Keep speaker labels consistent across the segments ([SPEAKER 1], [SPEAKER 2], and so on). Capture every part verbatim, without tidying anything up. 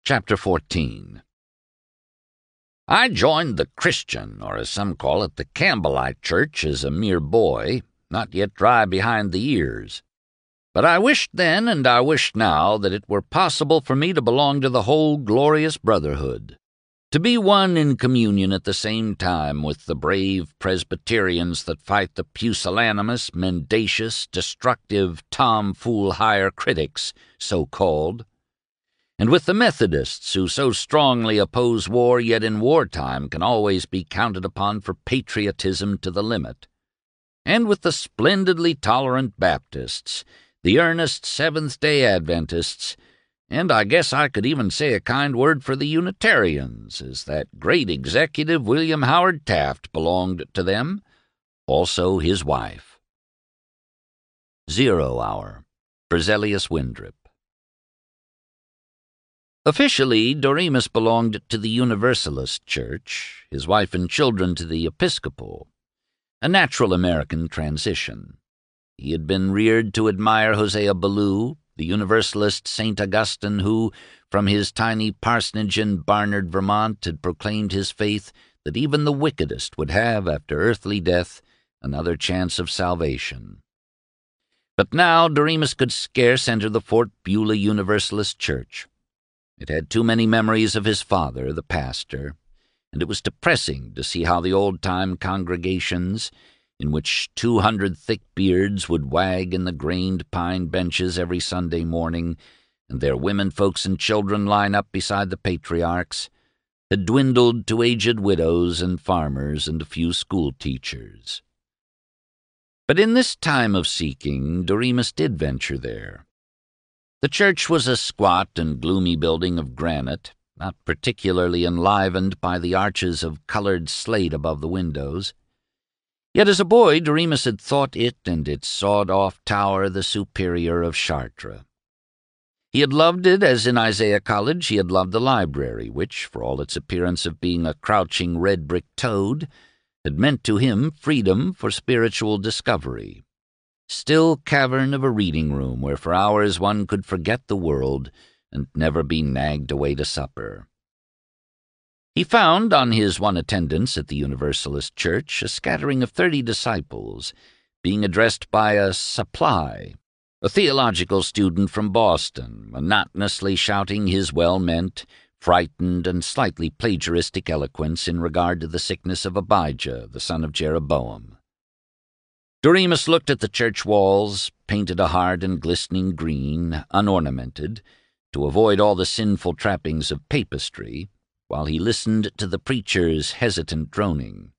[SPEAKER 1] Chapter fourteen. I joined the Christian, or as some call it, the Campbellite Church, as a mere boy, not yet dry behind the ears. But I wished then, and I wish now, that it were possible for me to belong to the whole glorious brotherhood, to be one in communion at the same time with the brave Presbyterians that fight the pusillanimous, mendacious, destructive, tomfool higher critics, so-called, and with the Methodists who so strongly oppose war, yet in wartime can always be counted upon for patriotism to the limit, and with the splendidly tolerant Baptists, the earnest Seventh-day Adventists, and I guess I could even say a kind word for the Unitarians, as that great executive William Howard Taft belonged to them, also his wife. Zero Hour. Berzelius Winthrop. Officially, Doremus belonged to the Universalist Church, his wife and children to the Episcopal, a natural American transition. He had been reared to admire Hosea Ballou, the Universalist Saint Augustine who, from his tiny parsonage in Barnard, Vermont, had proclaimed his faith that even the wickedest would have, after earthly death, another chance of salvation. But now Doremus could scarce enter the Fort Beulah Universalist Church. It had too many memories of his father, the pastor, and it was depressing to see how the old-time congregations, in which two hundred thick beards would wag in the grained pine benches every Sunday morning, and their women folks and children line up beside the patriarchs, had dwindled to aged widows and farmers and a few school-teachers. But in this time of seeking, Doremus did venture there. The church was a squat and gloomy building of granite, not particularly enlivened by the arches of colored slate above the windows. Yet as a boy, Doremus had thought it and its sawed-off tower the superior of Chartres. He had loved it as in Isaiah College he had loved the library, which, for all its appearance of being a crouching red-brick toad, had meant to him freedom for spiritual discovery. Still cavern of a reading room where for hours one could forget the world and never be nagged away to supper. He found, on his one attendance at the Universalist Church, a scattering of thirty disciples, being addressed by a supply, a theological student from Boston, monotonously shouting his well-meant, frightened, and slightly plagiaristic eloquence in regard to the sickness of Abijah, the son of Jeroboam. Doremus looked at the church walls, painted a hard and glistening green, unornamented, to avoid all the sinful trappings of papistry, while he listened to the preacher's hesitant droning.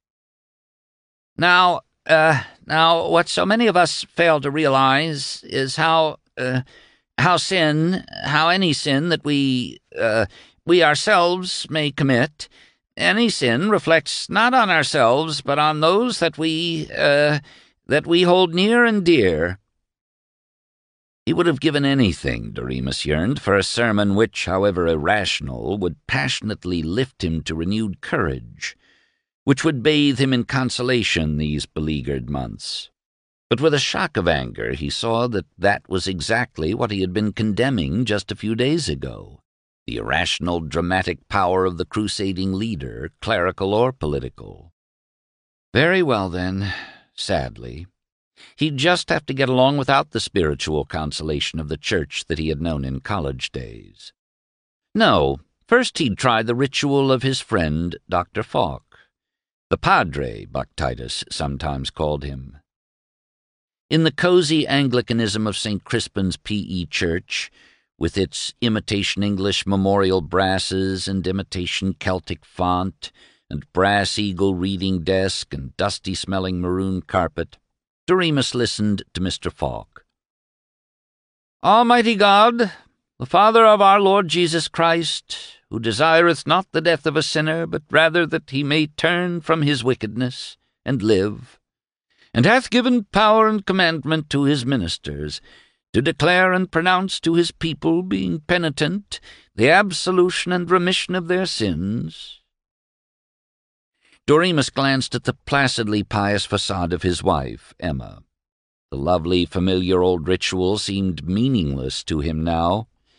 [SPEAKER 1] Now, uh, now, what so many of us fail to realize is how, uh, how sin, how any sin that we, uh, we ourselves may commit, any sin reflects not on ourselves, but on those that we, uh, that we hold near and dear. He would have given anything, Doremus yearned, for a sermon which, however irrational, would passionately lift him to renewed courage, which would bathe him in consolation these beleaguered months. But with a shock of anger he saw that that was exactly what he had been condemning just a few days ago, the irrational dramatic power of the crusading leader, clerical or political. Very well, then. Sadly, he'd just have to get along without the spiritual consolation of the church that he had known in college days. No, first he'd try the ritual of his friend, Doctor Falk, the Padre, Buck Titus sometimes called him. In the cozy Anglicanism of Saint Crispin's P E Church, with its imitation English memorial brasses and imitation Celtic font, and brass eagle reading desk and dusty-smelling maroon carpet, Doremus listened to Mister Falk. Almighty God, the Father of our Lord Jesus Christ, who desireth not the death of a sinner, but rather that he may turn from his wickedness and live, and hath given power and commandment to his ministers, to declare and pronounce to his people, being penitent, the absolution and remission of their sins. Doremus glanced at the placidly pious facade of his wife, Emma. The lovely, familiar old ritual seemed meaningless to him now.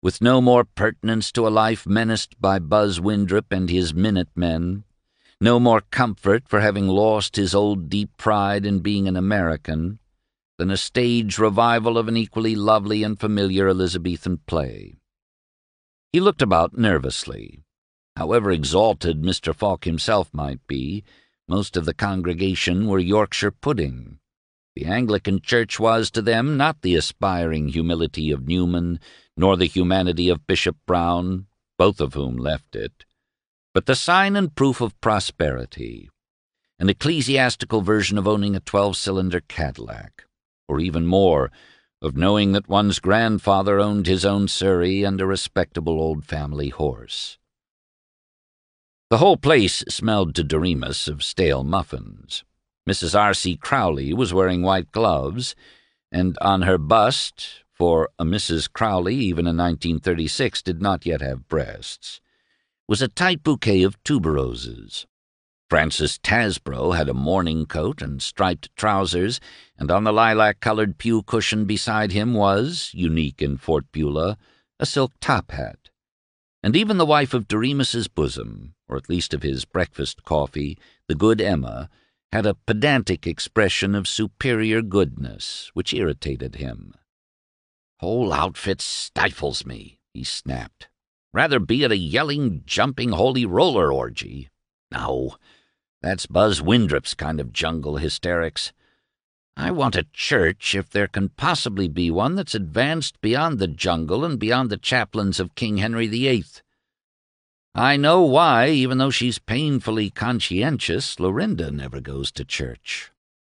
[SPEAKER 1] with no more pertinence to a life menaced by Buzz Windrip and his Minutemen, no more comfort for having lost his old deep pride in being an American, than a stage revival of an equally lovely and familiar Elizabethan play. He looked about nervously. However exalted Mister Falk himself might be, most of the congregation were Yorkshire pudding. The Anglican Church was to them not the aspiring humility of Newman, nor the humanity of Bishop Brown, both of whom left it, but the sign and proof of prosperity, an ecclesiastical version of owning a twelve-cylinder Cadillac, or even more, of knowing that one's grandfather owned his own surrey and a respectable old family horse. The whole place smelled to Doremus of stale muffins. Missus R C Crowley was wearing white gloves, and on her bust, for a Missus Crowley, even in nineteen thirty-six, did not yet have breasts, was a tight bouquet of tuberoses. Francis Tasbro had a morning coat and striped trousers, and on the lilac-colored pew cushion beside him was, unique in Fort Beulah, a silk top hat. And even the wife of Doremus's bosom, or at least of his breakfast coffee, the good Emma, had a pedantic expression of superior goodness, which irritated him. "Whole outfit stifles me," he snapped. "Rather be at a yelling, jumping, holy roller orgy. No, that's Buzz Windrip's kind of jungle hysterics. I want a church, if there can possibly be one, that's advanced beyond the jungle and beyond the chaplains of King Henry the Eighth. I know why, even though she's painfully conscientious, Lorinda never goes to church."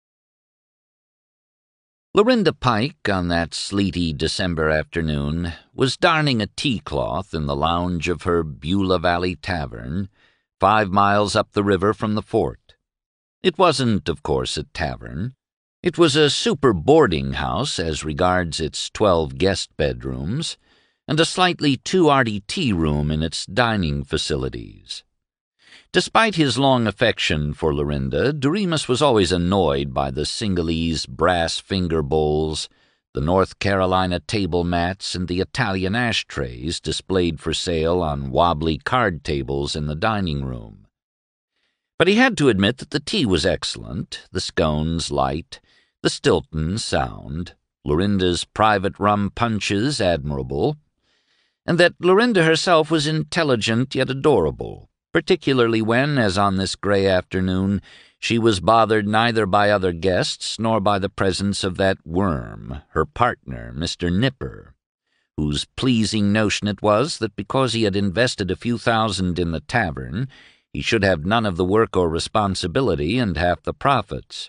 [SPEAKER 1] Lorinda Pike, on that sleety December afternoon, was darning a tea-cloth in the lounge of her Beulah Valley Tavern, five miles up the river from the fort. It wasn't, of course, a tavern. It was a super boarding house as regards its twelve guest bedrooms, and a slightly too arty tea room in its dining facilities. Despite his long affection for Lorinda, Doremus was always annoyed by the Singhalese brass finger bowls, the North Carolina table mats, and the Italian ashtrays displayed for sale on wobbly card tables in the dining room. But he had to admit that the tea was excellent, the scones light, the Stilton sound, Lorinda's private rum punches admirable, and that Lorinda herself was intelligent yet adorable, particularly when, as on this gray afternoon, she was bothered neither by other guests nor by the presence of that worm, her partner, Mister Nipper, whose pleasing notion it was that because he had invested a few thousand in the tavern, he should have none of the work or responsibility and half the profits.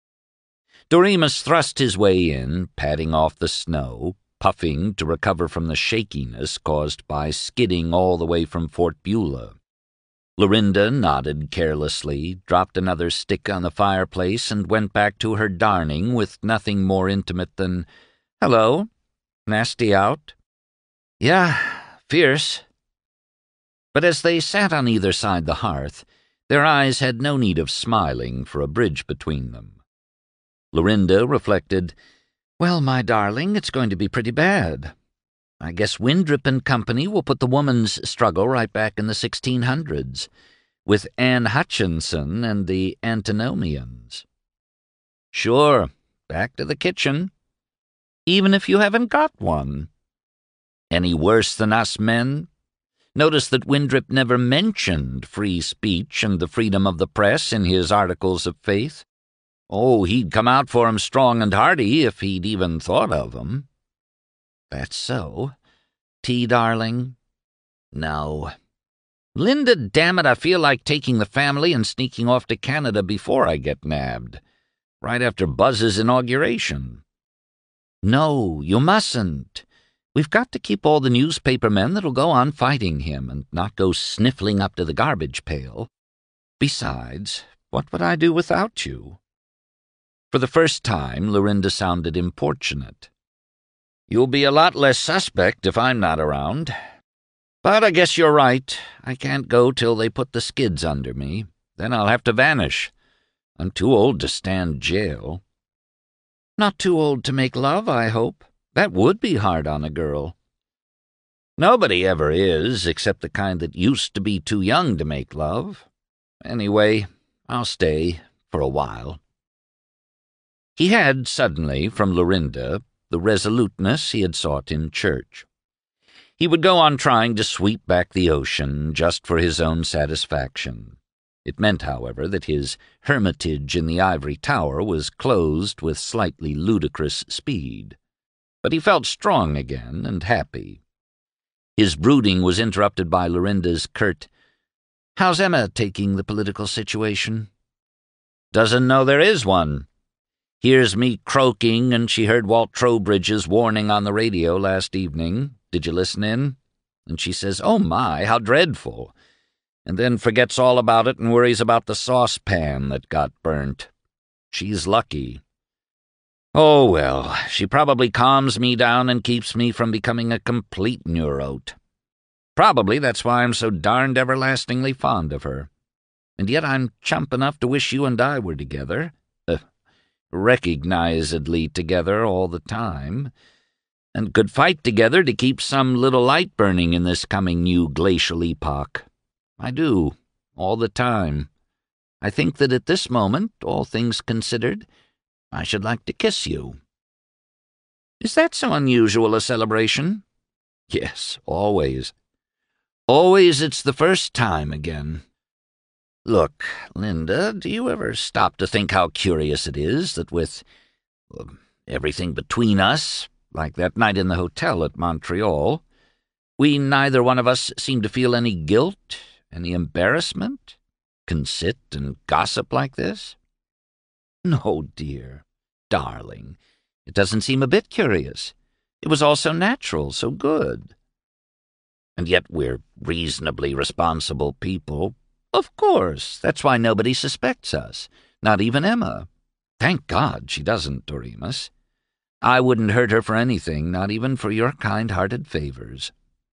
[SPEAKER 1] Doremus thrust his way in, patting off the snow, puffing to recover from the shakiness caused by skidding all the way from Fort Beulah. Lorinda nodded carelessly, dropped another stick on the fireplace, and went back to her darning with nothing more intimate than, "Hello, nasty out?" "Yeah, fierce." But as they sat on either side the hearth, their eyes had no need of smiling for a bridge between them. Lorinda reflected, "Well, my darling, it's going to be pretty bad. I guess Windrip and Company will put the woman's struggle right back in the sixteen hundreds, with Anne Hutchinson and the Antinomians." "Sure, back to the kitchen." "Even if you haven't got one." "Any worse than us men? Notice that Windrip never mentioned free speech and the freedom of the press in his articles of faith. Oh, he'd come out for 'em strong and hearty if he'd even thought of 'em." "That's so. Tea, darling?" "No." "Linda, damn it, I feel like taking the family and sneaking off to Canada before I get nabbed. Right after Buzz's inauguration." "No, you mustn't. We've got to keep all the newspaper men that'll go on fighting him and not go sniffling up to the garbage pail. Besides, what would I do without you?" For the first time, Lorinda sounded importunate. "You'll be a lot less suspect if I'm not around. But I guess you're right. I can't go till they put the skids under me. Then I'll have to vanish. I'm too old to stand jail." "Not too old to make love, I hope. That would be hard on a girl." Nobody ever is, except the kind that used to be too young to make love. Anyway, I'll stay for a while." He had, suddenly, from Lorinda, the resoluteness he had sought in church. He would go on trying to sweep back the ocean just for his own satisfaction. It meant, however, that his hermitage in the ivory tower was closed with slightly ludicrous speed. But he felt strong again and happy. His brooding was interrupted by Lorinda's curt, "How's Emma taking the political situation?" "Doesn't know there is one. Hears me croaking, and she heard Walt Trowbridge's warning on the radio last evening. Did you listen in? And she says, 'Oh my, how dreadful,' and then forgets all about it and worries about the saucepan that got burnt. She's lucky. Oh, well, she probably calms me down and keeps me from becoming a complete neurote. Probably that's why I'm so darned everlastingly fond of her. And yet I'm chump enough to wish you and I were together, uh, recognizedly together all the time, and could fight together to keep some little light burning in this coming new glacial epoch. I do, all the time. I think that at this moment, all things considered, I should like to kiss you." "Is that so unusual a celebration?" "Yes, always. Always it's the first time again. Look, Linda, do you ever stop to think how curious it is that with well, everything between us, like that night in the hotel at Montreal, we neither one of us seem to feel any guilt, any embarrassment, can sit and gossip like this? No, dear, darling, it doesn't seem a bit curious. It was all so natural, so good. And yet we're reasonably responsible people. Of course, that's why nobody suspects us, not even Emma. Thank God she doesn't, Doremus. I wouldn't hurt her for anything, not even for your kind-hearted favors."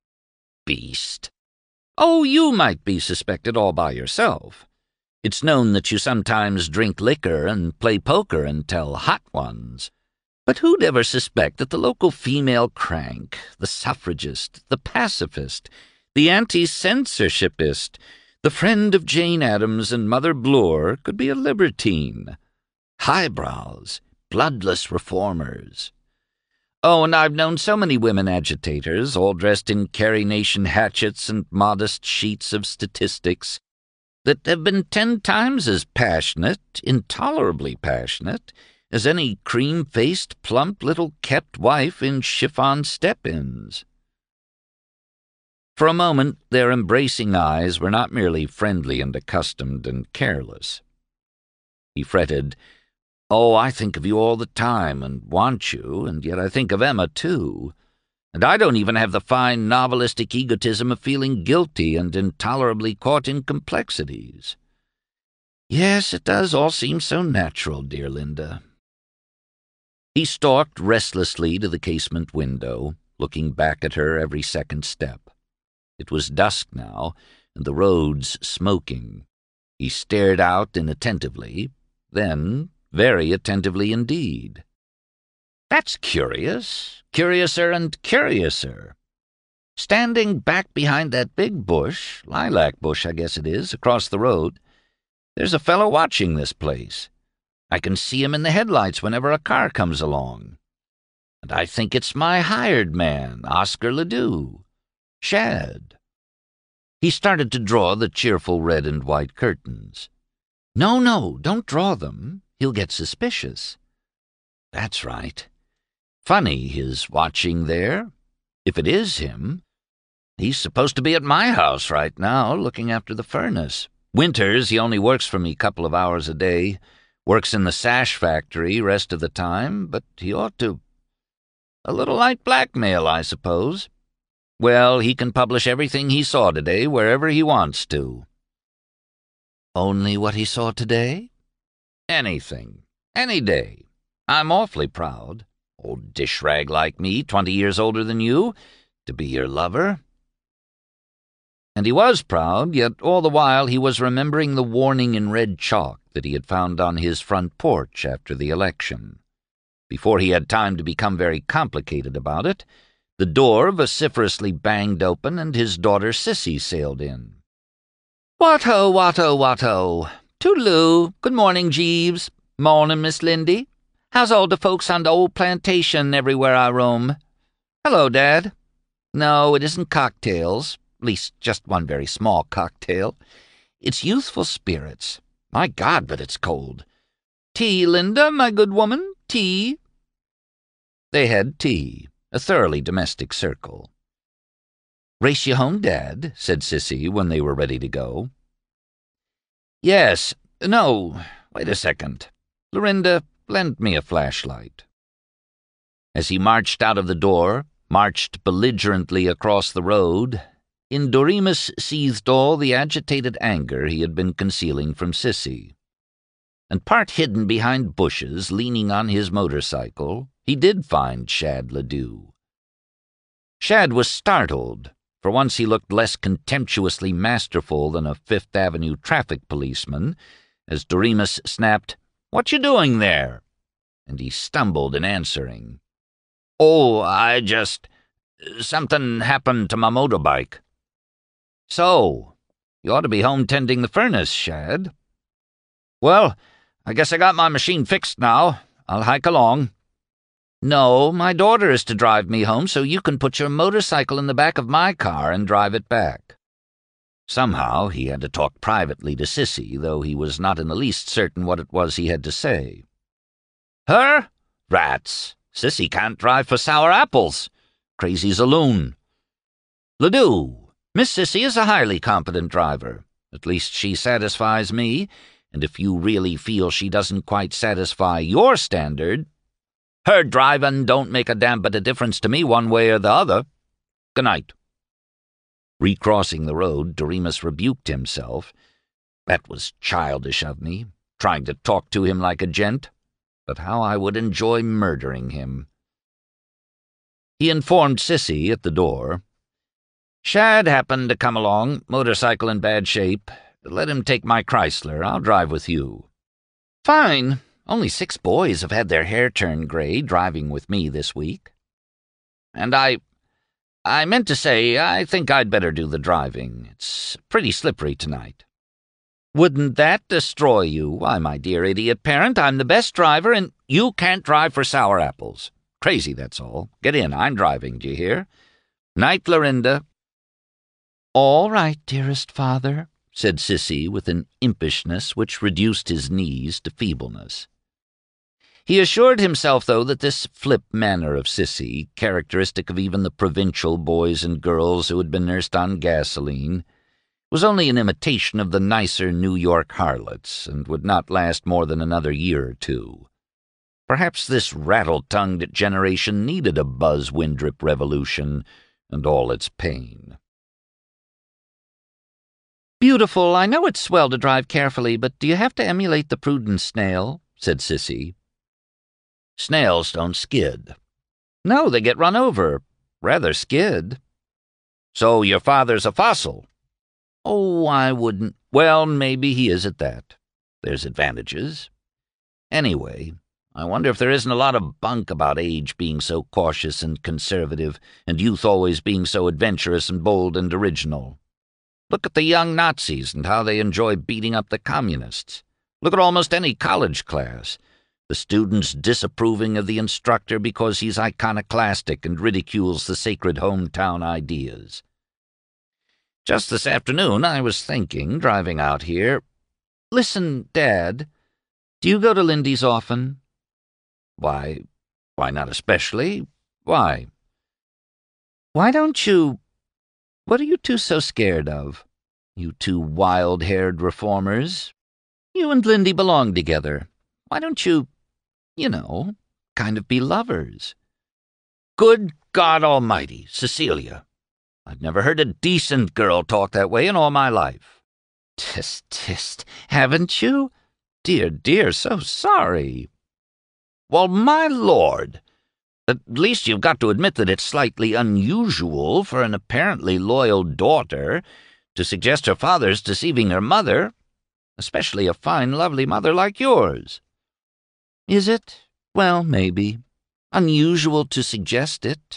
[SPEAKER 1] "Beast. Oh, you might be suspected all by yourself. It's known that you sometimes drink liquor and play poker and tell hot ones. But who'd ever suspect that the local female crank, the suffragist, the pacifist, the anti-censorshipist, the friend of Jane Addams and Mother Bloor could be a libertine? Highbrows, bloodless reformers. Oh, and I've known so many women agitators, all dressed in Carrie Nation hatchets and modest sheets of statistics, that have been ten times as passionate, intolerably passionate, as any cream-faced, plump little kept wife in chiffon step-ins." For a moment, their embracing eyes were not merely friendly and accustomed and careless. He fretted, "Oh, I think of you all the time and want you, and yet I think of Emma, too. And I don't even have the fine novelistic egotism of feeling guilty and intolerably caught in complexities. Yes, it does all seem so natural, dear Linda." He stalked restlessly to the casement window, looking back at her every second step. It was dusk now, and the roads smoking. He stared out inattentively, then very attentively indeed. "That's curious, curiouser and curiouser. Standing back behind that big bush, lilac bush I guess it is, across the road, there's a fellow watching this place. I can see him in the headlights whenever a car comes along. And I think it's my hired man, Oscar Ledoux. Shad." He started to draw the cheerful red and white curtains. "No, no, don't draw them. He'll get suspicious." "That's right. Funny his watching there. If it is him, he's supposed to be at my house right now, looking after the furnace. Winters he only works for me a couple of hours a day, works in the sash factory rest of the time, but he ought to. A little light blackmail, I suppose. Well, he can publish everything he saw today wherever he wants to." "Only what he saw today?" "Anything. Any day. I'm awfully proud, old dish-rag like me, twenty years older than you, to be your lover." And he was proud, yet all the while he was remembering the warning in red chalk that he had found on his front porch after the election. Before he had time to become very complicated about it, The door vociferously banged open, and his daughter Sissy sailed in. "What-ho, what-ho, what-ho. Toodaloo. Good morning, Jeeves. Morning, Miss Lindy. How's all the folks on the old plantation everywhere I roam? Hello, Dad. No, it isn't cocktails. At least just one very small cocktail. It's youthful spirits. My God, but it's cold. Tea, Linda, my good woman, tea." They had tea, a thoroughly domestic circle. "Race you home, Dad?" said Sissy when they were ready to go. "Yes. No, wait a second. Lorinda, lend me a flashlight." As he marched out of the door, marched belligerently across the road, in Doremus seethed all the agitated anger he had been concealing from Sissy. And part hidden behind bushes, leaning on his motorcycle, he did find Shad Ledoux. Shad was startled. For once he looked less contemptuously masterful than a Fifth Avenue traffic policeman, as Doremus snapped, "What you doing there?" And he stumbled in answering. "Oh, I just... something happened to my motorbike." "So, you ought to be home tending the furnace, Shad." "Well, I guess I got my machine fixed now. I'll hike along." "No, my daughter is to drive me home so you can put your motorcycle in the back of my car and drive it back." Somehow he had to talk privately to Sissy, though he was not in the least certain what it was he had to say. "Her? Rats! Sissy can't drive for sour apples. Crazy's a loon." "Ledoux, Miss Sissy is a highly competent driver. At least she satisfies me, and if you really feel she doesn't quite satisfy your standard—" "Her drivin' don't make a damn bit of difference to me one way or the other. Good night." Recrossing the road, Doremus rebuked himself. That was childish of me, trying to talk to him like a gent. But how I would enjoy murdering him. He informed Sissy at the door. "Shad happened to come along, motorcycle in bad shape. Let him take my Chrysler. I'll drive with you." "Fine. Only six boys have had their hair turned gray driving with me this week." "And I... I meant to say, I think I'd better do the driving. It's pretty slippery tonight." "Wouldn't that destroy you? Why, my dear idiot parent, I'm the best driver, and you can't drive for sour apples. Crazy, that's all. Get in, I'm driving, do you hear? Night, Lorinda." "All right, dearest father," said Sissy with an impishness which reduced his knees to feebleness. He assured himself, though, that this flip manner of Sissy, characteristic of even the provincial boys and girls who had been nursed on gasoline, was only an imitation of the nicer New York harlots, and would not last more than another year or two. Perhaps this rattle-tongued generation needed a Buzz Windrip revolution, and all its pain. "Beautiful, I know it's swell to drive carefully, but do you have to emulate the prudent snail?" said Sissy. "Snails don't skid." "No, they get run over. Rather skid." "So your father's a fossil?" "Oh, I wouldn't—" "Well, maybe he is at that. There's advantages. Anyway, I wonder if there isn't a lot of bunk about age being so cautious and conservative, and youth always being so adventurous and bold and original. Look at the young Nazis and how they enjoy beating up the communists. Look at almost any college class. The students disapproving of the instructor because he's iconoclastic and ridicules the sacred hometown ideas. Just this afternoon I was thinking, driving out here—" "Listen, Dad, do you go to Lindy's often?" "Why, why not especially? Why?" "Why don't you... What are you two so scared of? You two wild-haired reformers. You and Lindy belong together. Why don't you, you know, kind of be lovers?" "Good God Almighty, Cecilia! I've never heard a decent girl talk that way in all my life." "Tist, tist, haven't you? Dear, dear, so sorry." "Well, my Lord! At least you've got to admit that it's slightly unusual for an apparently loyal daughter to suggest her father's deceiving her mother, especially a fine, lovely mother like yours." "Is it? Well, maybe. Unusual to suggest it.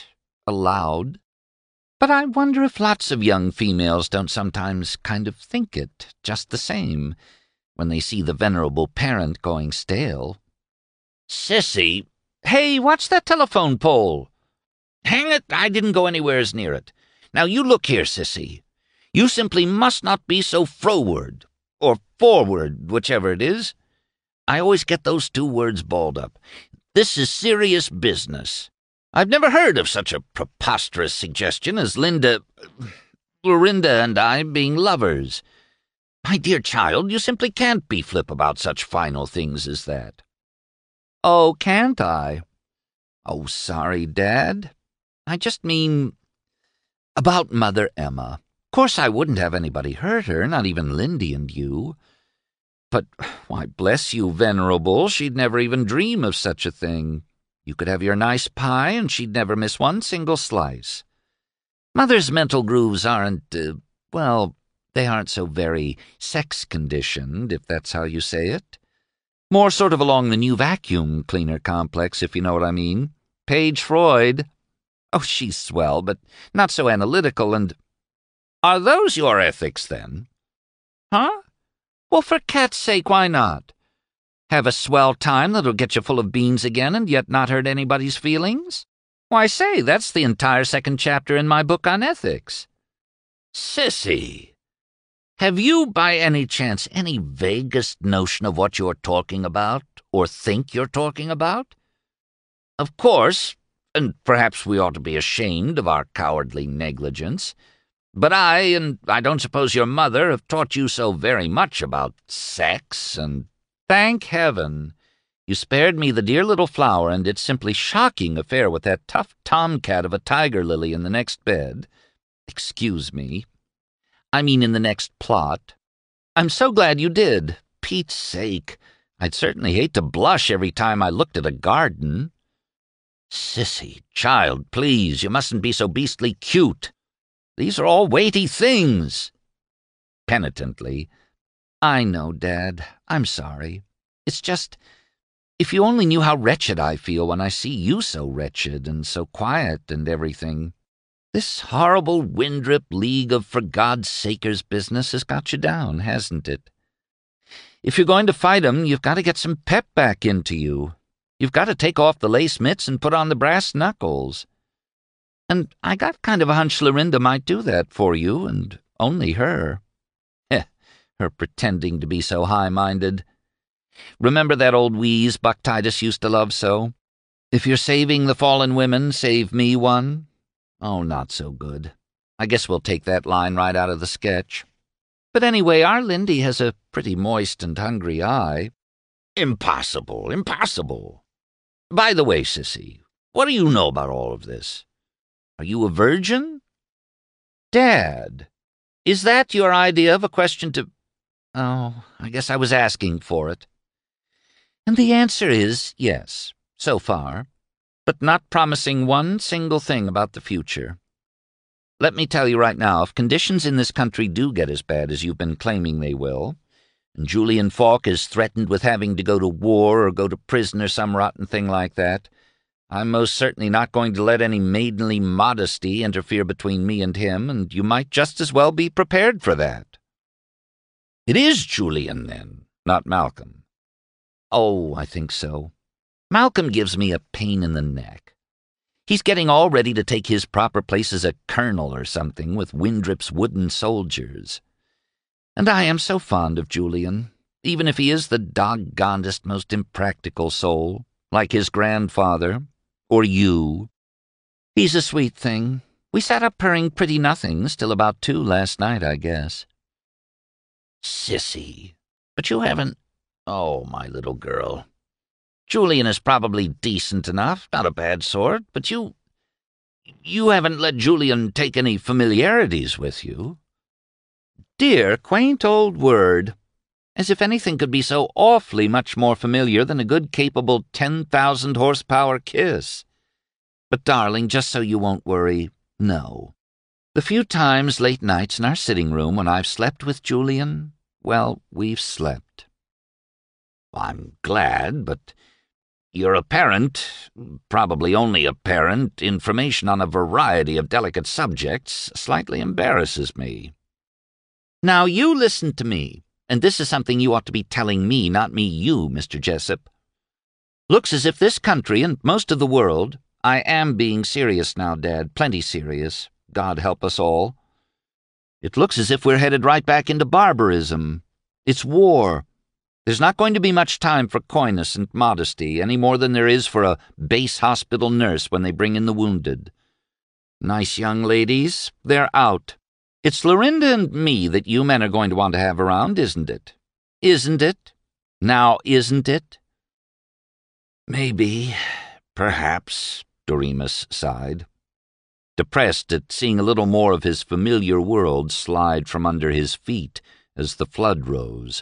[SPEAKER 1] aloud. But I wonder if lots of young females don't sometimes kind of think it just the same when they see the venerable parent going stale. Sissy! Hey, watch that telephone pole! Hang it, I didn't go anywheres near it. Now you look here, Sissy. You simply must not be so froward, or forward, whichever it is. I always get those two words balled up. This is serious business. I've never heard of such a preposterous suggestion as Linda... Florinda and I being lovers. My dear child, you simply can't be flip about such final things as that. Oh, can't I? Oh, sorry, Dad. I just mean... about Mother Emma. Of course I wouldn't have anybody hurt her, not even Lindy and you. But, why, bless you, Venerable, she'd never even dream of such a thing. You could have your nice pie, and she'd never miss one single slice. Mother's mental grooves aren't, uh, well, they aren't so very sex-conditioned, if that's how you say it. More sort of along the new vacuum cleaner complex, if you know what I mean. Page Freud. Oh, she's swell, but not so analytical and... Are those your ethics, then? Huh? Well, for cat's sake, why not? Have a swell time that'll get you full of beans again and yet not hurt anybody's feelings? Why, say, that's the entire second chapter in my book on ethics. Sissy, have you by any chance any vaguest notion of what you're talking about, or think you're talking about? Of course, and perhaps we ought to be ashamed of our cowardly negligence, but I, and I don't suppose your mother, have taught you so very much about sex and... Thank heaven! You spared me the dear little flower and its simply shocking affair with that tough tomcat of a tiger lily in the next bed. Excuse me. I mean in the next plot. I'm so glad you did. Pete's sake, I'd certainly hate to blush every time I looked at a garden. Sissy, child, please, you mustn't be so beastly cute. These are all weighty things. Penitently, I know, Dad. I'm sorry. It's just, if you only knew how wretched I feel when I see you so wretched and so quiet and everything. This horrible Windrip League of for God's sakers business has got you down, hasn't it? If you're going to fight 'em, you've got to get some pep back into you. You've got to take off the lace mitts and put on the brass knuckles. And I got kind of a hunch Florinda might do that for you, and only her. Her pretending to be so high-minded. Remember that old wheeze Buck Titus used to love so? If you're saving the fallen women, save me one. Oh, not so good. I guess we'll take that line right out of the sketch. But anyway, our Lindy has a pretty moist and hungry eye. Impossible, impossible. By the way, Sissy, what do you know about all of this? Are you a virgin? Dad, is that your idea of a question to... Oh, I guess I was asking for it. And the answer is yes, so far, but not promising one single thing about the future. Let me tell you right now, if conditions in this country do get as bad as you've been claiming they will, and Julian Falk is threatened with having to go to war or go to prison or some rotten thing like that, I'm most certainly not going to let any maidenly modesty interfere between me and him, and you might just as well be prepared for that. It is Julian, then, not Malcolm. Oh, I think so. Malcolm gives me a pain in the neck. He's getting all ready to take his proper place as a colonel or something with Windrip's wooden soldiers. And I am so fond of Julian, even if he is the doggonedest, most impractical soul, like his grandfather, or you. He's a sweet thing. We sat up purring pretty nothings till about two last night, I guess. Sissy, but you haven't... Oh, my little girl. Julian is probably decent enough, not a bad sort, but you... You haven't let Julian take any familiarities with you. Dear, quaint old word. As if anything could be so awfully much more familiar than a good, capable ten thousand horsepower kiss. But, darling, just so you won't worry, no. The few times late nights in our sitting room when I've slept with Julian, well, we've slept. I'm glad, but Your apparent, probably only apparent, information on a variety of delicate subjects slightly embarrasses me. Now you listen to me, and this is something you ought to be telling me, not me you, Mister Jessup. Looks as if this country and most of the world— I am being serious now, Dad, plenty serious, God help us all. It looks as if we're headed right back into barbarism. It's war. There's not going to be much time for coyness and modesty, any more than there is for a base hospital nurse when they bring in the wounded. Nice young ladies, they're out. It's Lorinda and me that you men are going to want to have around, isn't it? Isn't it? Now, isn't it? Maybe, perhaps, Doremus sighed, depressed at seeing a little more of his familiar world slide from under his feet as the flood rose.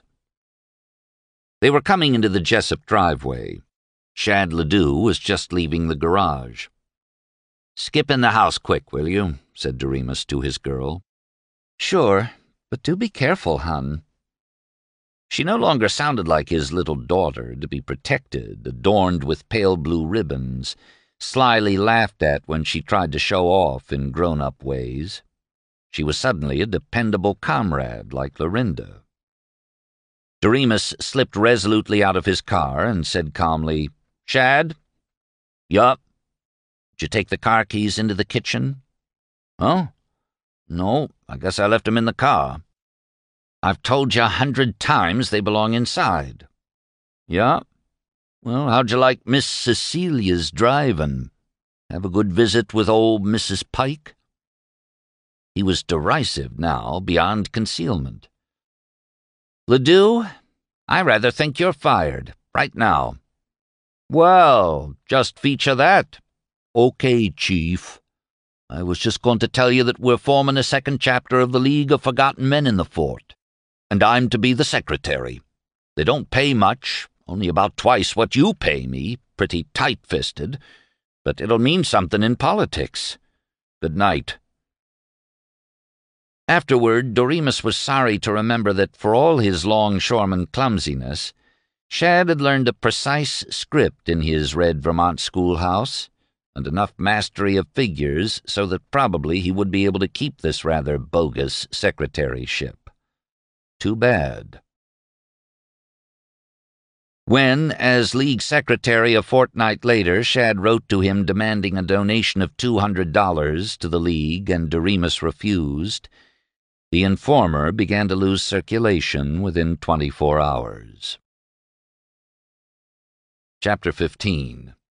[SPEAKER 1] They were coming into the Jessup driveway. Shad Ledoux was just leaving the garage. "Skip in the house quick, will you?" said Doremus to his girl. "Sure, but do be careful, hon." She no longer sounded like his little daughter, to be protected, adorned with pale blue ribbons, slyly laughed at when she tried to show off in grown-up ways. She was suddenly a dependable comrade like Lorinda. Doremus slipped resolutely out of his car and said calmly, "Shad?" "Yup." "Did you take the car keys into the kitchen?" "Oh? No, I guess I left 'em in the car." "I've told you a hundred times they belong inside." "Yeah? Well, how'd you like Miss Cecilia's drivin'? Have a good visit with old Missus Pike?" He was derisive now, beyond concealment. "Ledoux, I rather think you're fired, right now." "Well, just feature that." "Okay, Chief. I was just going to tell you that we're forming a second chapter of the League of Forgotten Men in the Fort, and I'm to be the secretary. They don't pay much, only about twice what you pay me, pretty tight-fisted, but it'll mean something in politics. Good night." Afterward, Doremus was sorry to remember that for all his longshoreman clumsiness, Shad had learned a precise script in his red Vermont schoolhouse, and enough mastery of figures so that probably he would be able to keep this rather bogus secretaryship. Too bad. When, as League Secretary a fortnight later, Shad wrote to him demanding a donation of two hundred dollars to the League and Doremus refused, the informer began to lose circulation within twenty-four hours. Chapter fifteen.